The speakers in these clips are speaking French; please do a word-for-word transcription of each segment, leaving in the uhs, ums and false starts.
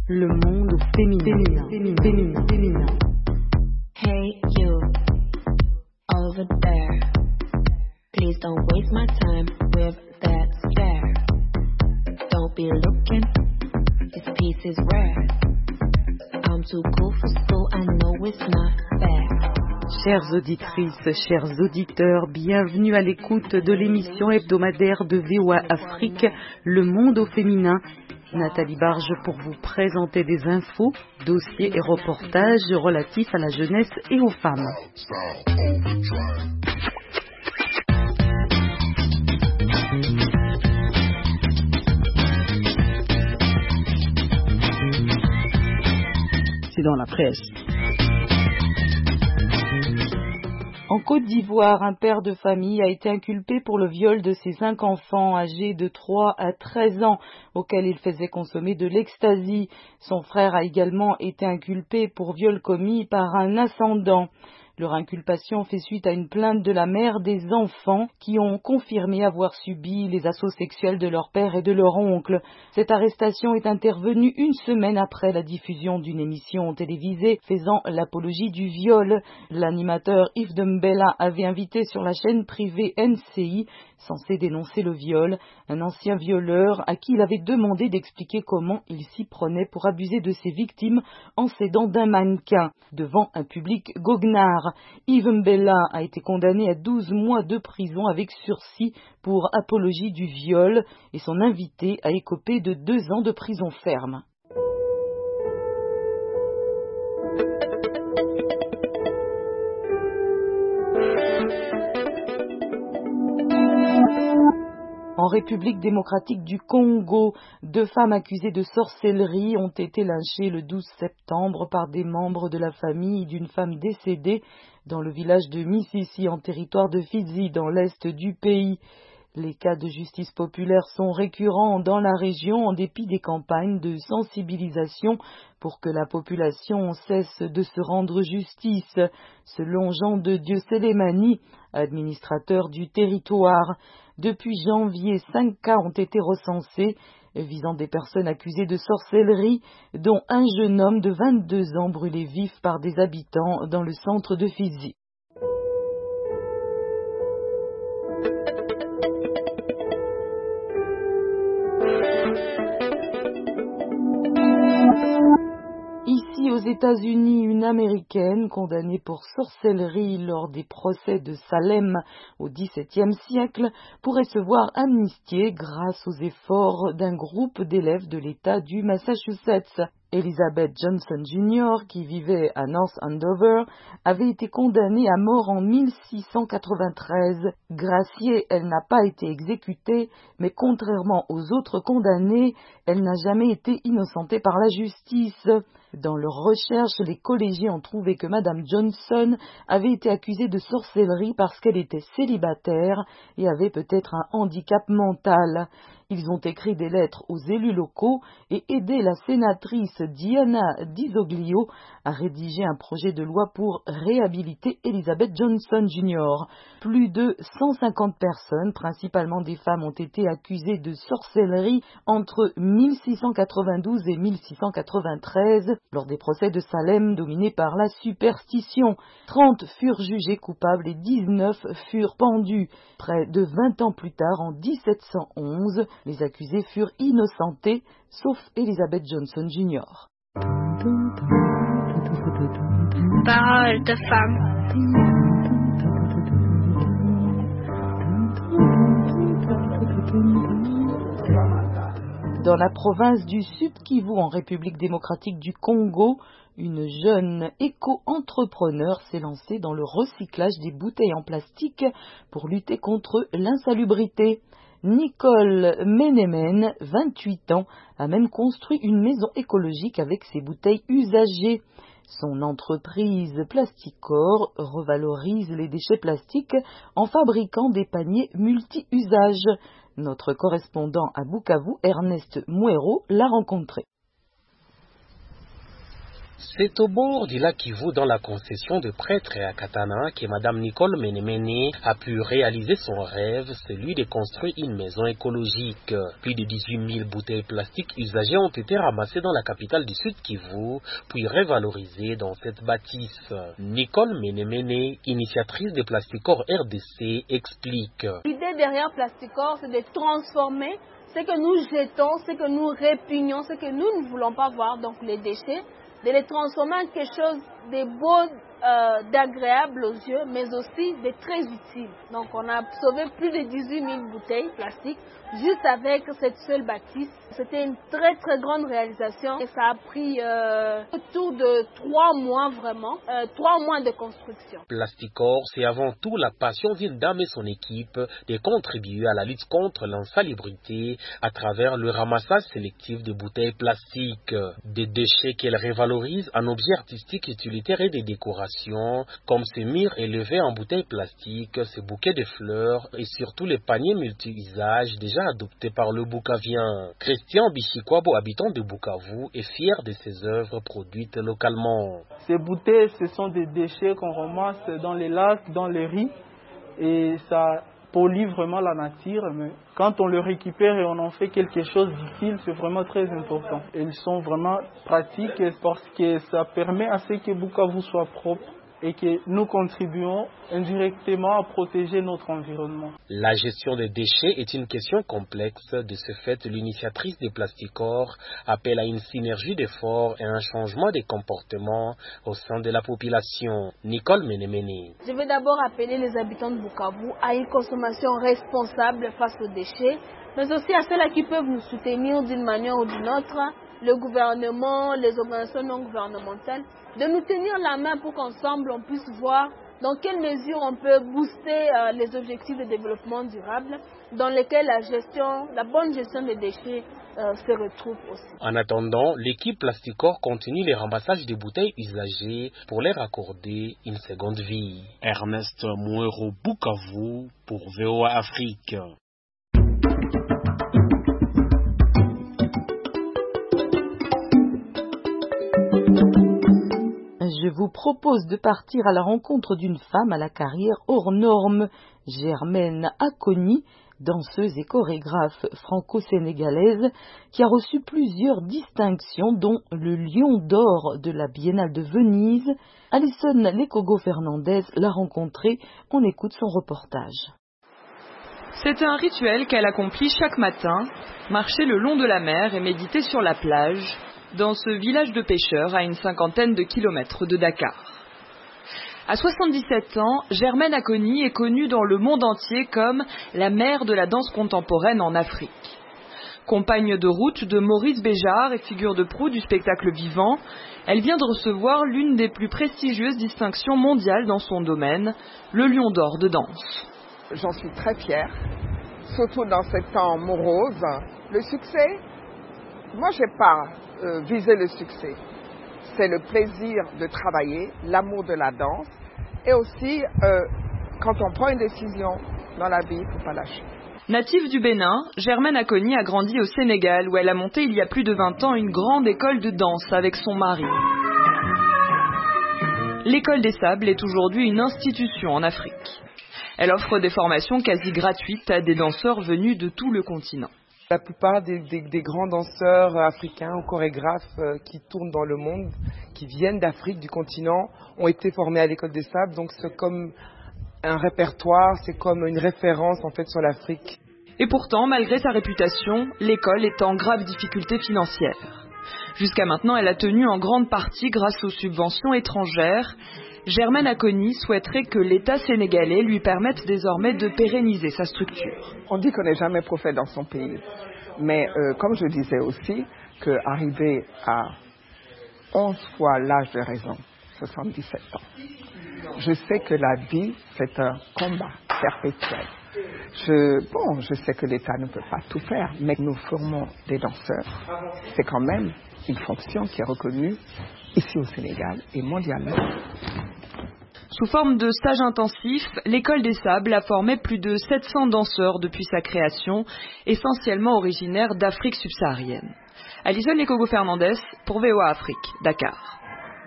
Le monde féminin, féminin, féminin, féminin. Hey you, over there. Please don't waste my time with that stare. Don't be looking, this piece is rare. I'm too cool for school, I know it's not fair. Chères auditrices, chers auditeurs, bienvenue à l'écoute de l'émission hebdomadaire de V O A Afrique, Le Monde au féminin. Nathalie Barge pour vous présenter des infos, dossiers et reportages relatifs à la jeunesse et aux femmes. C'est dans la presse. En Côte d'Ivoire, un père de famille a été inculpé pour le viol de ses cinq enfants âgés de trois à treize ans, auxquels il faisait consommer de l'ecstasy. Son frère a également été inculpé pour viol commis par un ascendant. Leur inculpation fait suite à une plainte de la mère des enfants qui ont confirmé avoir subi les assauts sexuels de leur père et de leur oncle. Cette arrestation est intervenue une semaine après la diffusion d'une émission télévisée faisant l'apologie du viol. L'animateur Yves Dembella avait invité sur la chaîne privée N C I, censée dénoncer le viol, un ancien violeur à qui il avait demandé d'expliquer comment il s'y prenait pour abuser de ses victimes en s'aidant d'un mannequin. Devant un public goguenard, Yves Mbella a été condamné à douze mois de prison avec sursis pour apologie du viol et son invité a écopé de deux ans de prison ferme. En République démocratique du Congo, deux femmes accusées de sorcellerie ont été lynchées le douze septembre par des membres de la famille d'une femme décédée dans le village de Misisi en territoire de Fizi dans l'est du pays. Les cas de justice populaire sont récurrents dans la région en dépit des campagnes de sensibilisation pour que la population cesse de se rendre justice, selon Jean de Dieu Sélémani, administrateur du territoire. Depuis janvier, cinq cas ont été recensés visant des personnes accusées de sorcellerie, dont un jeune homme de vingt-deux ans brûlé vif par des habitants dans le centre de Fizi. Ici aux États-Unis, une Américaine condamnée pour sorcellerie lors des procès de Salem au dix-septième siècle pourrait se voir amnistiée grâce aux efforts d'un groupe d'élèves de l'État du Massachusetts. Elizabeth Johnson junior, qui vivait à North Andover, avait été condamnée à mort en mille six cent quatre-vingt-treize. Graciée, elle n'a pas été exécutée, mais contrairement aux autres condamnés, elle n'a jamais été innocentée par la justice. Dans leurs recherches, les collégiens ont trouvé que Madame Johnson avait été accusée de sorcellerie parce qu'elle était célibataire et avait peut-être un handicap mental. Ils ont écrit des lettres aux élus locaux et aidé la sénatrice Diana Disoglio à rédiger un projet de loi pour réhabiliter Elizabeth Johnson junior Plus de cent cinquante personnes, principalement des femmes, ont été accusées de sorcellerie entre mille six cent quatre-vingt-douze et mille six cent quatre-vingt-treize lors des procès de Salem dominés par la superstition. trente furent jugés coupables et dix-neuf furent pendus. Près de vingt ans plus tard, en dix-sept cent onze, les accusés furent innocentés, sauf Elizabeth Johnson junior Parole de femme. Dans la province du Sud Kivu, en République démocratique du Congo, une jeune éco-entrepreneur s'est lancée dans le recyclage des bouteilles en plastique pour lutter contre l'insalubrité. Nicole Menemen, vingt-huit ans, a même construit une maison écologique avec ses bouteilles usagées. Son entreprise Plasticor revalorise les déchets plastiques en fabriquant des paniers multi-usages. Notre correspondant à Bukavu, Ernest Mouero, l'a rencontré. C'est au bord du lac Kivu, dans la concession de prêtre à Katana, que Madame Nicole Menemene a pu réaliser son rêve, celui de construire une maison écologique. Plus de dix-huit mille bouteilles plastiques usagées ont été ramassées dans la capitale du Sud Kivu, puis révalorisées dans cette bâtisse. Nicole Menemene, initiatrice de Plasticor R D C, explique. L'idée derrière Plasticor, c'est de transformer ce que nous jetons, ce que nous répugnons, ce que nous ne voulons pas voir, donc les déchets, de les transformer en quelque chose de beau, euh, d'agréable aux yeux, mais aussi de très utile. Donc on a sauvé plus de dix-huit mille bouteilles plastiques juste avec cette seule bâtisse. C'était une très très grande réalisation et ça a pris euh, autour de trois mois vraiment, euh, trois mois de construction. Plasticor, c'est avant tout la passion d'une dame et son équipe de contribuer à la lutte contre l'insalubrité à travers le ramassage sélectif de bouteilles plastiques, des déchets qu'elle révalorise en objets artistiques utilitaires et de décoration, comme ces murs élevés en bouteilles plastiques, ces bouquets de fleurs et surtout les paniers multi-usages déjà adoptés par le Bukavien. Christian Bichikwabo, habitant de Bukavu, est fier de ses œuvres produites localement. Ces bouteilles, ce sont des déchets qu'on ramasse dans les lacs, dans les riz, et ça pollue vraiment la nature. Mais quand on le récupère et on en fait quelque chose d'utile, c'est vraiment très important. Ils sont vraiment pratiques parce que ça permet à ce que Bukavu soit propre et que nous contribuons indirectement à protéger notre environnement. La gestion des déchets est une question complexe. De ce fait, l'initiatrice de Plasticor appelle à une synergie d'efforts et un changement de comportement au sein de la population. Nicole Menemene. Je vais d'abord appeler les habitants de Bukavu à une consommation responsable face aux déchets, mais aussi à ceux-là qui peuvent nous soutenir d'une manière ou d'une autre, le gouvernement, les organisations non gouvernementales, de nous tenir la main pour qu'ensemble on puisse voir dans quelle mesure on peut booster euh, les objectifs de développement durable dans lesquels la gestion, la bonne gestion des déchets euh, se retrouve aussi. En attendant, l'équipe Plasticor continue les ramassages des bouteilles usagées pour leur accorder une seconde vie. Ernest Mouero, Bukavu pour V O A Afrique. Je vous propose de partir à la rencontre d'une femme à la carrière hors norme, Germaine Acogny, danseuse et chorégraphe franco-sénégalaise, qui a reçu plusieurs distinctions, dont le Lion d'or de la Biennale de Venise. Alison Lekogo-Fernandez l'a rencontrée. On écoute son reportage. C'est un rituel qu'elle accomplit chaque matin, marcher le long de la mer et méditer sur la plage, dans ce village de pêcheurs à une cinquantaine de kilomètres de Dakar. À soixante-dix-sept ans, Germaine Acogny est connue dans le monde entier comme la mère de la danse contemporaine en Afrique. Compagne de route de Maurice Béjart et figure de proue du spectacle vivant, elle vient de recevoir l'une des plus prestigieuses distinctions mondiales dans son domaine, le Lion d'or de danse. J'en suis très fière, surtout dans ces temps moroses. Le succès, moi je n'ai pas euh, visé le succès. C'est le plaisir de travailler, l'amour de la danse et aussi euh, quand on prend une décision dans la vie, il ne faut pas lâcher. Native du Bénin, Germaine Acogny a grandi au Sénégal où elle a monté il y a plus de vingt ans une grande école de danse avec son mari. L'école des Sables est aujourd'hui une institution en Afrique. Elle offre des formations quasi gratuites à des danseurs venus de tout le continent. La plupart des, des, des grands danseurs africains ou chorégraphes euh, qui tournent dans le monde, qui viennent d'Afrique, du continent, ont été formés à l'école des Sables. Donc c'est comme un répertoire, c'est comme une référence en fait sur l'Afrique. Et pourtant, malgré sa réputation, l'école est en grave difficulté financière. Jusqu'à maintenant, elle a tenu en grande partie grâce aux subventions étrangères. Germaine Acogny souhaiterait que l'État sénégalais lui permette désormais de pérenniser sa structure. On dit qu'on n'est jamais prophète dans son pays. Mais euh, comme je disais aussi, qu'arriver à onze fois l'âge de raison, soixante-dix-sept ans, je sais que la vie, c'est un combat perpétuel. Je, bon, je sais que l'État ne peut pas tout faire, mais nous formons des danseurs. C'est quand même une fonction qui est reconnue ici au Sénégal et mondialement. Sous forme de stage intensif, l'école des Sables a formé plus de sept cents danseurs depuis sa création, essentiellement originaires d'Afrique subsaharienne. Alison Lekogo Fernandez pour V O A Afrique, Dakar.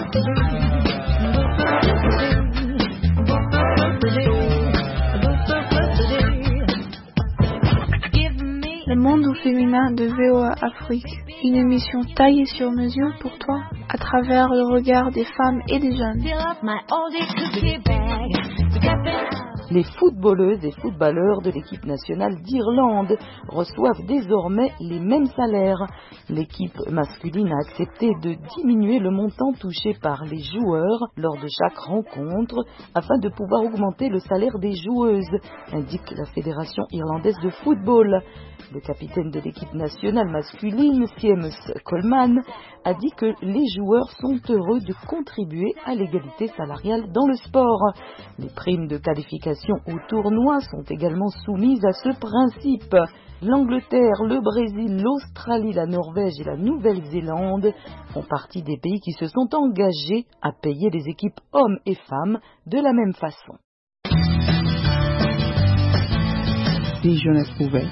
Le monde au féminin de V O A Afrique, une émission taillée sur mesure pour toi, à travers le regard des femmes et des jeunes. Les footballeuses et footballeurs de l'équipe nationale d'Irlande reçoivent désormais les mêmes salaires. L'équipe masculine a accepté de diminuer le montant touché par les joueurs lors de chaque rencontre afin de pouvoir augmenter le salaire des joueuses, indique la Fédération irlandaise de football. Le capitaine de l'équipe nationale masculine, Seamus Coleman, a dit que les joueurs sont heureux de contribuer à l'égalité salariale dans le sport. Les primes de qualification au tournoi sont également soumises à ce principe. L'Angleterre, le Brésil, l'Australie, la Norvège et la Nouvelle-Zélande font partie des pays qui se sont engagés à payer les équipes hommes et femmes de la même façon. Si jeunesse pouvait.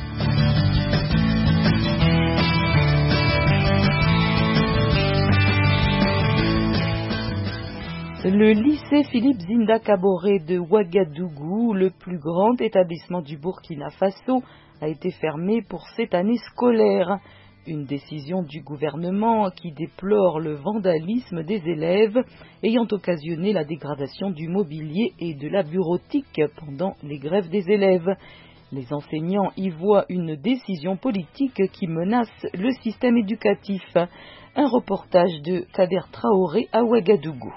Le lycée Philippe Zinda Kaboré de Ouagadougou, le plus grand établissement du Burkina Faso, a été fermé pour cette année scolaire. Une décision du gouvernement qui déplore le vandalisme des élèves ayant occasionné la dégradation du mobilier et de la bureautique pendant les grèves des élèves. Les enseignants y voient une décision politique qui menace le système éducatif. Un reportage de Kader Traoré à Ouagadougou.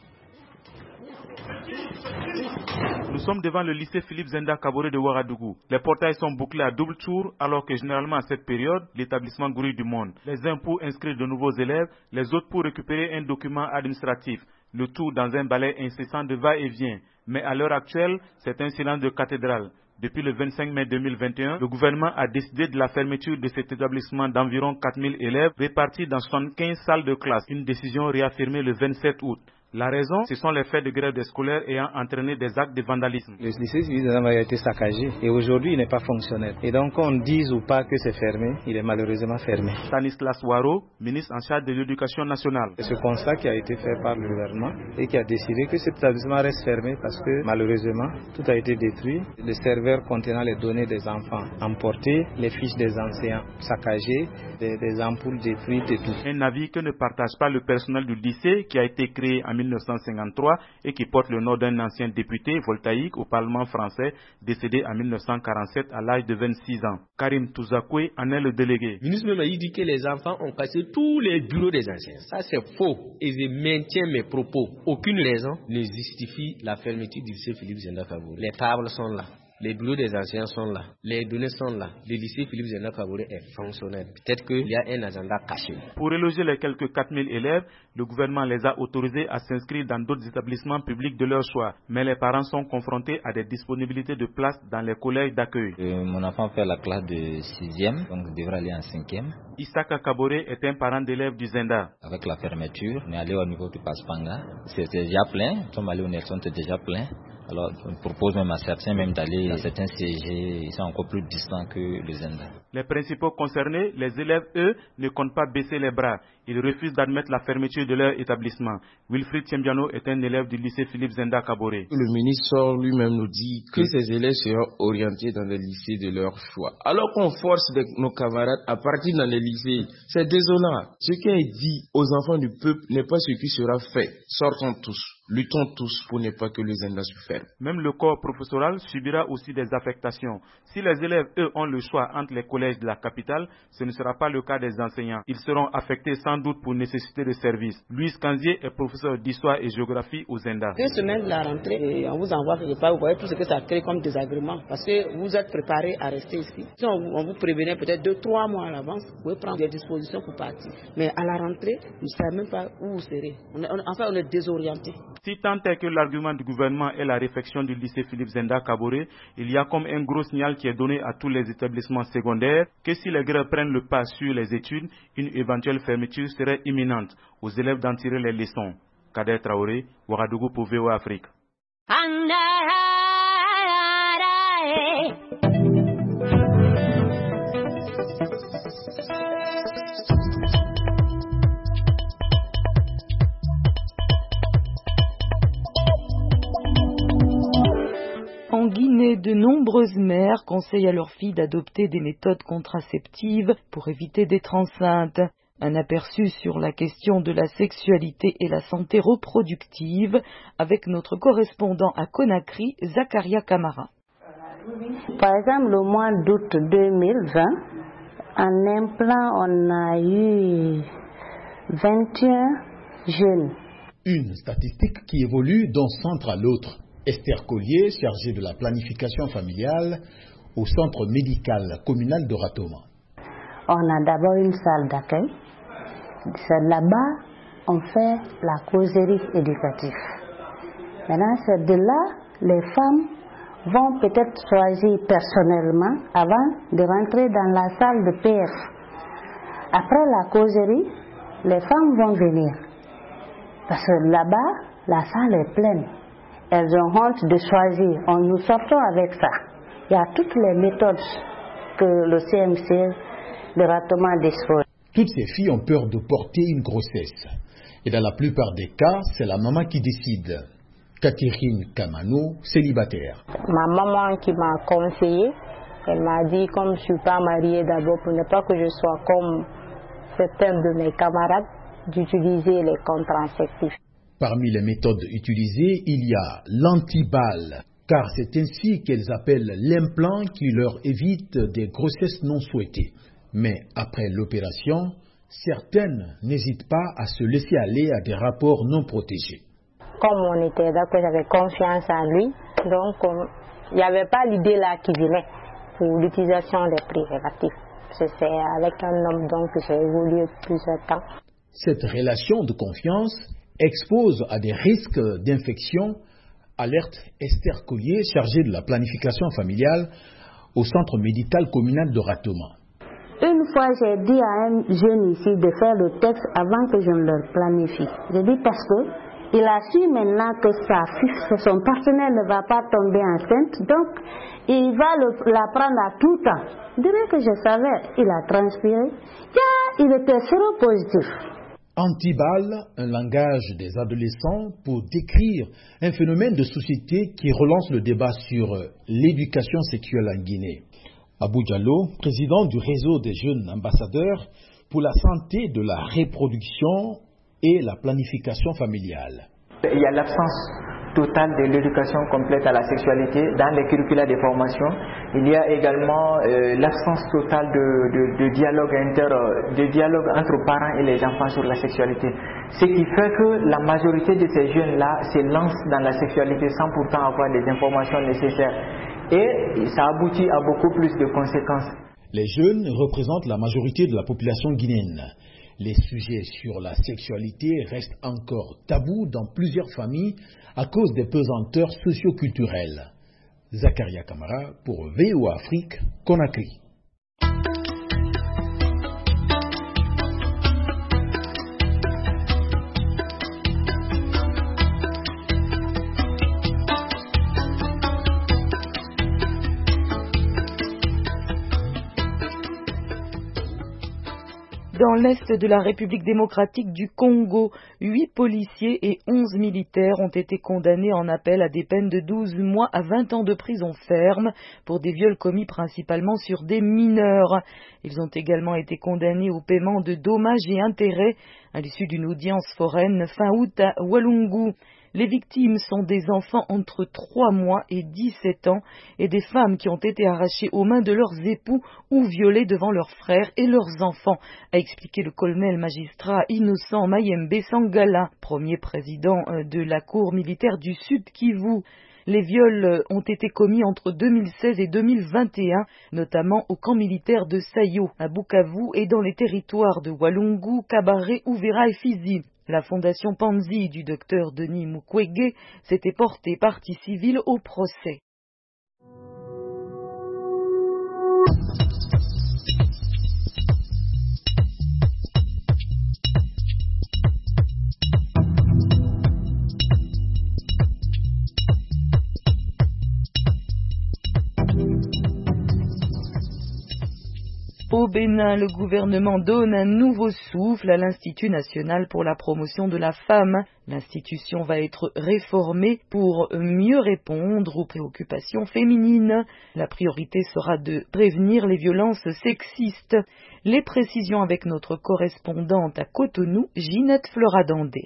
Nous sommes devant le lycée Philippe Zinda Kaboré de Ouagadougou. Les portails sont bouclés à double tour alors que généralement à cette période, l'établissement grouille du monde. Les uns pour inscrire de nouveaux élèves, les autres pour récupérer un document administratif. Le tout dans un balai incessant de va-et-vient. Mais à l'heure actuelle, c'est un silence de cathédrale. Depuis le vingt-cinq mai deux mille vingt et un, le gouvernement a décidé de la fermeture de cet établissement d'environ quatre mille élèves répartis dans soixante-quinze salles de classe. Une décision réaffirmée le vingt-sept août. La raison, ce sont les faits de grève des scolaires ayant entraîné des actes de vandalisme. Le lycée Philippe Zinda a été saccagé et aujourd'hui il n'est pas fonctionnel. Et donc qu'on dise ou pas que c'est fermé, il est malheureusement fermé. Stanislas Waro, ministre en charge de l'éducation nationale. C'est ce constat qui a été fait par le gouvernement et qui a décidé que cet établissement reste fermé parce que malheureusement tout a été détruit. Les serveurs contenant les données des enfants emportés, les fiches des enseignants saccagées, des, des ampoules détruites et tout. Un avis que ne partage pas le personnel du lycée qui a été créé en mille neuf cent cinquante-trois et qui porte le nom d'un ancien député voltaïque au Parlement français décédé en mille neuf cent quarante-sept à l'âge de vingt-six ans. Karim Touzakoué en est le délégué. Le ministre même a dit que les enfants ont cassé tous les bureaux des anciens. Ça c'est faux et je maintiens mes propos. Aucune raison ne justifie la fermeture du lycée Philippe Zinda Kaboré. Les tables sont là. Les bureaux des anciens sont là, les données sont là, le lycée Philippe Zinda Kaboré est fonctionnel. Peut-être qu'il y a un agenda caché. Pour reloger les quelques quatre mille élèves, le gouvernement les a autorisés à s'inscrire dans d'autres établissements publics de leur choix. Mais les parents sont confrontés à des disponibilités de places dans les collèges d'accueil. Euh, mon enfant fait la classe de sixième, donc il devrait aller en cinquième. Issaka Kaboré est un parent d'élèves du Zinda. Avec la fermeture, on est allé au niveau du Paspanga. C'était déjà plein, nous sommes allés au Nelson, c'était déjà plein. Alors, on propose même à certains même d'aller dans certains C G, ils sont encore plus distants que le Zinda. Les principaux concernés, les élèves, eux, ne comptent pas baisser les bras. Ils refusent d'admettre la fermeture de leur établissement. Wilfried Tiembiano est un élève du lycée Philippe Zinda Kaboré. Le ministre lui-même nous dit que ces élèves seront orientés dans les lycées de leur choix. Alors qu'on force nos camarades à partir dans les lycées, c'est désolant. Ce qui est dit aux enfants du peuple n'est pas ce qui sera fait. Sortons tous. Luttons tous pour ne pas que le Zinda se ferme. Même le corps professoral subira aussi des affectations. Si les élèves, eux, ont le choix entre les collèges de la capitale, ce ne sera pas le cas des enseignants. Ils seront affectés sans doute pour nécessité de service. Louise Kanzié est professeur d'histoire et géographie au Zinda. Deux semaines de la rentrée, et on vous envoie quelque part, vous voyez tout ce que ça crée comme désagrément. Parce que vous êtes préparés à rester ici. Si on, on vous prévenait peut-être deux, trois mois à l'avance, vous pouvez prendre des dispositions pour partir. Mais à la rentrée, vous ne savez même pas où vous serez. On est, on, enfin, on est désorienté. Si tant est que l'argument du gouvernement est la réfection du lycée Philippe Zinda Kaboré, il y a comme un gros signal qui est donné à tous les établissements secondaires que si les grèves prennent le pas sur les études, une éventuelle fermeture serait imminente. Aux élèves d'en tirer les leçons. Kader Traoré, Ouagadougou pour V O A Afrique. de nombreuses mères conseillent à leurs filles d'adopter des méthodes contraceptives pour éviter d'être enceintes. Un aperçu sur la question de la sexualité et la santé reproductive avec notre correspondant à Conakry, Zakaria Kamara. Par exemple, au mois d'août deux mille vingt, en implant, on a eu vingt et un jeunes. Une statistique qui évolue d'un centre à l'autre. Esther Collier, chargée de la planification familiale au centre médical communal de Ratoma. On a d'abord une salle d'accueil. C'est là-bas, on fait la causerie éducative. Maintenant, c'est de là, les femmes vont peut-être choisir personnellement avant de rentrer dans la salle de P F. Après la causerie, les femmes vont venir. Parce que là-bas, la salle est pleine. Elles ont honte de choisir. On nous sortons avec ça. Il y a toutes les méthodes que le C M C de Ratoma dispose. Toutes ces filles ont peur de porter une grossesse. Et dans la plupart des cas, c'est la maman qui décide. Catherine Kamano, célibataire. Ma maman qui m'a conseillé, elle m'a dit, comme je ne suis pas mariée d'abord, pour ne pas que je sois comme certains de mes camarades, d'utiliser les contraceptifs. Parmi les méthodes utilisées, il y a l'antiballe, car c'est ainsi qu'elles appellent l'implant qui leur évite des grossesses non souhaitées. Mais après l'opération, certaines n'hésitent pas à se laisser aller à des rapports non protégés. Comme on était d'accord, j'avais confiance en lui, donc il n'y avait pas l'idée là qui venait pour l'utilisation des préservatifs. C'est avec un homme donc que j'ai évolué plusieurs temps. Cette relation de confiance expose à des risques d'infection, alerte Esther Collier, chargée de la planification familiale au centre médical communal de Ratoma. Une fois, j'ai dit à un jeune ici de faire le texte avant que je ne leur planifie. J'ai dit parce que il a su maintenant que sa fille, son partenaire ne va pas tomber enceinte, donc il va le, la prendre à tout temps. Je dirais que je savais, il a transpiré. Yeah, il était séropositif. Antiballe, un langage des adolescents pour décrire un phénomène de société qui relance le débat sur l'éducation sexuelle en Guinée. Abou Diallo, président du réseau des jeunes ambassadeurs pour la santé de la reproduction et la planification familiale. Il y a l'absence totale de l'éducation complète à la sexualité dans les curricula de formation. Il y a également euh, l'absence totale de, de, de, dialogue inter, de dialogue entre parents et les enfants sur la sexualité. Ce qui fait que la majorité de ces jeunes-là se lancent dans la sexualité sans pourtant avoir les informations nécessaires. Et ça aboutit à beaucoup plus de conséquences. Les jeunes représentent la majorité de la population guinéenne. Les sujets sur la sexualité restent encore tabous dans plusieurs familles à cause des pesanteurs socio-culturelles. Zakaria Kamara pour V O A Afrique, Conakry. Dans l'est de la République démocratique du Congo, huit policiers et onze militaires ont été condamnés en appel à des peines de douze mois à vingt ans de prison ferme pour des viols commis principalement sur des mineurs. Ils ont également été condamnés au paiement de dommages et intérêts à l'issue d'une audience foraine fin août à Walungu. Les victimes sont des enfants entre trois mois et dix-sept ans et des femmes qui ont été arrachées aux mains de leurs époux ou violées devant leurs frères et leurs enfants, a expliqué le colonel magistrat Innocent Mayembe Sangala, premier président de la Cour militaire du Sud Kivu. Les viols ont été commis entre deux mille seize et deux mille vingt et un, notamment au camp militaire de Sayo, à Bukavu et dans les territoires de Walungu, Kabare, Uvira et Fizi. La fondation Panzi du docteur Denis Mukwege s'était portée partie civile au procès. Au Bénin, le gouvernement donne un nouveau souffle à l'Institut national pour la promotion de la femme. L'institution va être réformée pour mieux répondre aux préoccupations féminines. La priorité sera de prévenir les violences sexistes. Les précisions avec notre correspondante à Cotonou, Ginette Floradandé.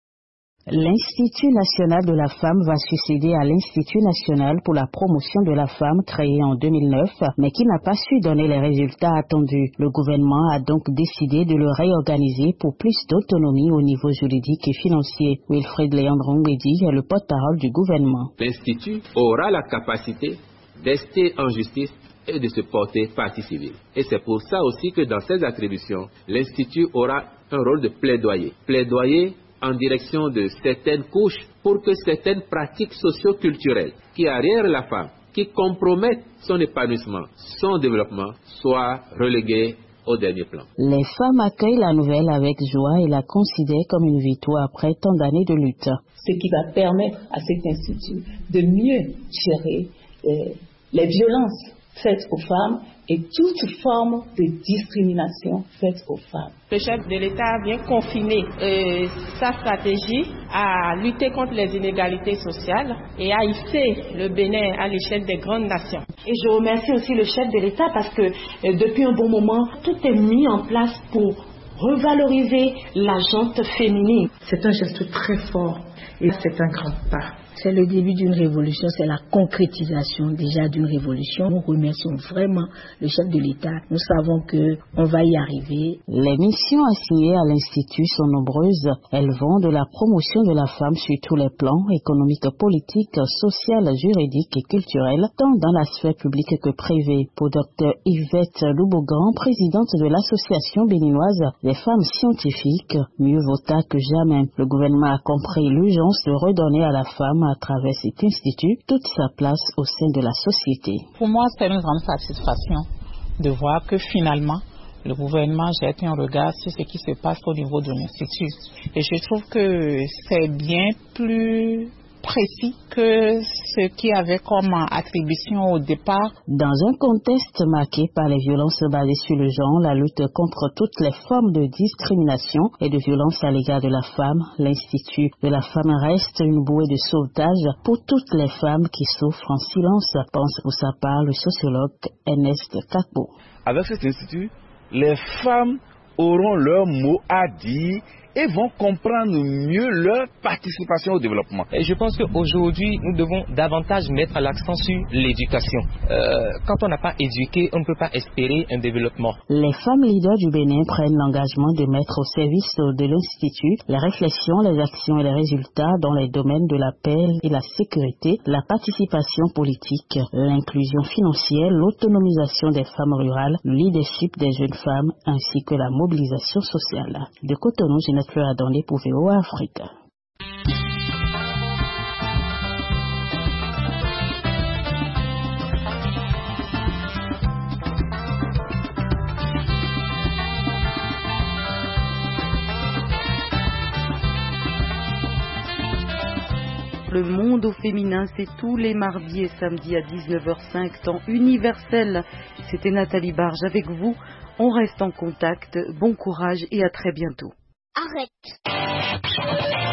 L'Institut national de la femme va succéder à l'Institut national pour la promotion de la femme créé en deux mille neuf, mais qui n'a pas su donner les résultats attendus. Le gouvernement a donc décidé de le réorganiser pour plus d'autonomie au niveau juridique et financier. Wilfried Léandron Bédi est le porte-parole du gouvernement. L'Institut aura la capacité d'ester en justice et de se porter partie civile. Et c'est pour ça aussi que dans ses attributions, l'Institut aura un rôle de plaidoyer. Plaidoyer en direction de certaines couches pour que certaines pratiques socio-culturelles qui arrièrent la femme, qui compromettent son épanouissement, son développement, soient reléguées au dernier plan. Les femmes accueillent la nouvelle avec joie et la considèrent comme une victoire après tant d'années de lutte. Ce qui va permettre à cet institut de mieux gérer euh, les violences faites aux femmes et toute forme de discrimination faite aux femmes. Le chef de l'État vient confiner euh, sa stratégie à lutter contre les inégalités sociales et à hisser le Bénin à l'échelle des grandes nations. Et je remercie aussi le chef de l'État parce que euh, depuis un bon moment, tout est mis en place pour revaloriser la gente féminine. C'est un geste très fort et c'est un grand pas. C'est le début d'une révolution, c'est la concrétisation déjà d'une révolution. Nous remercions vraiment le chef de l'État. Nous savons qu'on va y arriver. Les missions assignées à l'Institut sont nombreuses. Elles vont de la promotion de la femme sur tous les plans, économiques, politiques, social, juridiques et culturels, tant dans la sphère publique que privée. Pour Dr Yvette Loubogan, présidente de l'Association béninoise des femmes scientifiques, mieux vaut tard que jamais. Le gouvernement a compris l'urgence de redonner à la femme à travers cet institut toute sa place au sein de la société. Pour moi, c'est une grande satisfaction de voir que finalement, le gouvernement jette un regard sur ce qui se passe au niveau de l'institut. Et je trouve que c'est bien plus précis que ce qui avait comme attribution au départ. Dans un contexte marqué par les violences basées sur le genre, la lutte contre toutes les formes de discrimination et de violence à l'égard de la femme, l'Institut de la femme reste une bouée de sauvetage pour toutes les femmes qui souffrent en silence, pense pour sa part le sociologue Ernest Kakpo. Avec cet institut, les femmes auront leur mot à dire et vont comprendre mieux leur participation au développement. Et je pense qu'aujourd'hui, nous devons davantage mettre l'accent sur l'éducation. Euh, quand on n'a pas éduqué, on ne peut pas espérer un développement. Les femmes leaders du Bénin prennent l'engagement de mettre au service de l'Institut les réflexions, les actions et les résultats dans les domaines de la paix et la sécurité, la participation politique, l'inclusion financière, l'autonomisation des femmes rurales, le leadership des jeunes femmes ainsi que la mobilisation sociale. De Cotonou, Ginette Floradandé pour V O A Afrique. Le monde au féminin, c'est tous les mardis et samedis à dix-neuf heures cinq, temps universel. C'était Nathalie Barge avec vous. On reste en contact. Bon courage et à très bientôt. Arrête.